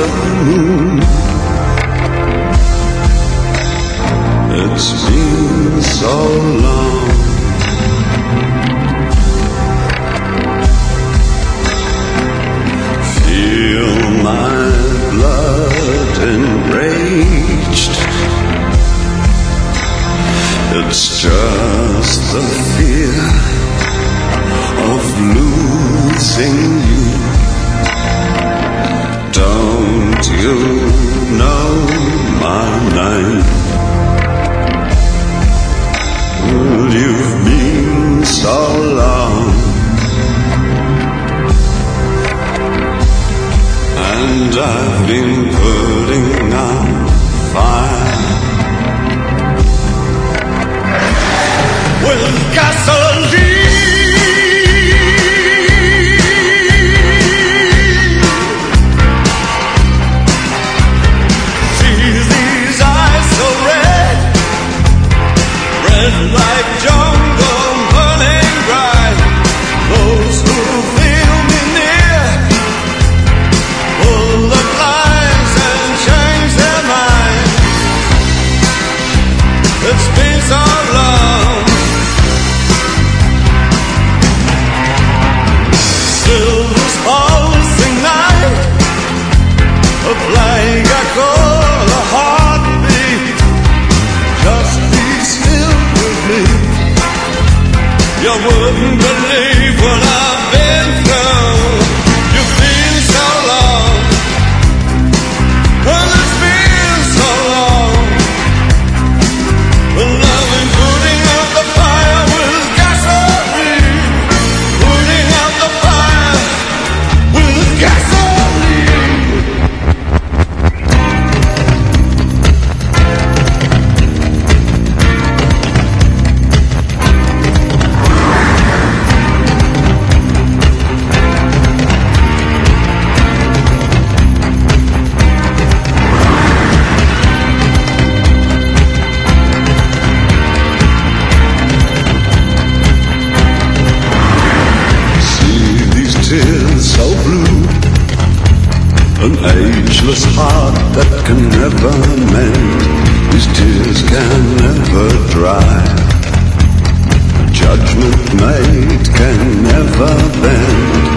the moon. It's been so long. Feel my blood enraged. It's just the fear of losing you. Don't you know my name? Well, you've been so long, and I've been putting out fire with gasoline. Like jungle burning bright, those who feel me near will look lines and change their mind. It's been so long. Silver's pulsing night, a flying echo, a heartbeat. Just be still. You wouldn't believe what I've been through. You've been so long. Well, it's been so long. Well, I've been putting out the fire with gasoline. Putting out the fire with gasoline. Tears so blue, an ageless heart that can never mend. These tears can never dry. A judgment made can never bend.